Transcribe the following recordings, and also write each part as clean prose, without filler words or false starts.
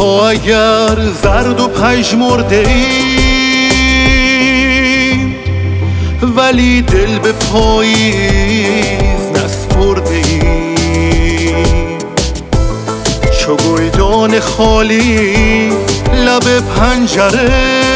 ها اگر زرد و پژمرده ایم، ولی دل به پاییز نسپرده ایم. چو گلدان خالی لب پنجره،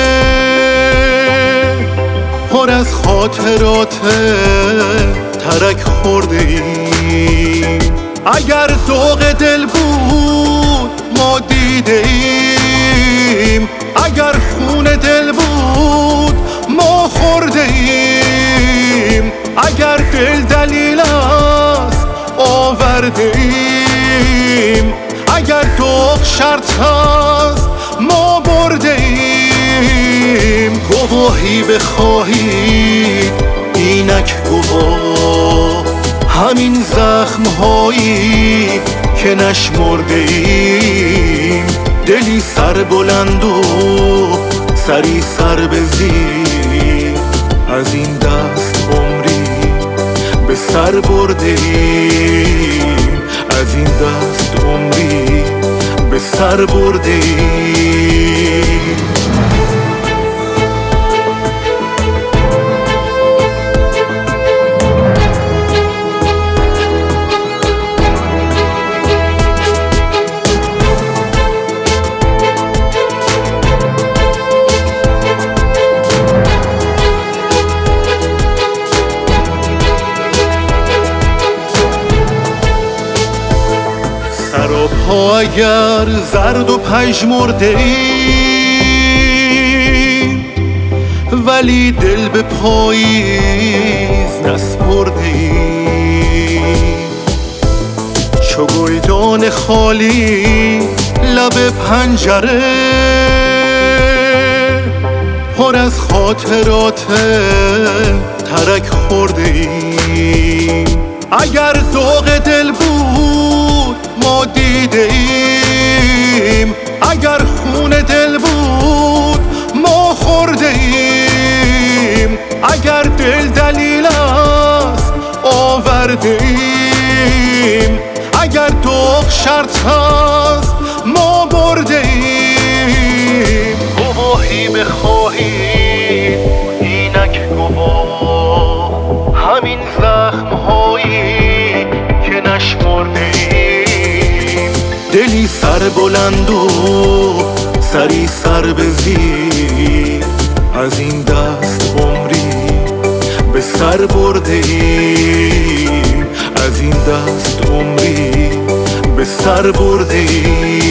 پر از خاطرات ترک خورده ایم. اگر داغ دل بود ما دیده ایم، اگر خون دل بود ما خورده ایم. اگر دل دلیل است آورده ایم، اگر داغ شرط است ما برده ایم. گواهی بخواهید اینک گواه، همین زخم هایی که نشمرده ایم. دلی سر بلند و سری سر به زیر، از این دست عمری به سر برده ایم. از این دست عمری به سر برده ایم. ها اگر زرد و پژمرده ایم، ولی دل به پاییز نسپرده ایم. چو گلدان خالی لب پنجره، پر از خاطرات ترک خورده ایم. اگر داغ دل بود ما دیده ایم، اگر خون دل بود ما خورده ایم. اگر دل دلیل است آورده ایم، اگر داغ شرط است ما برده ایم. گواهی بخواهید اینک گواه، همین زخم هایی که نشمرده ایم. دلی سر بلند و سری سر به زیر، از این دست عمری به سر برده ایم. از این دست عمری به سر برده ایم.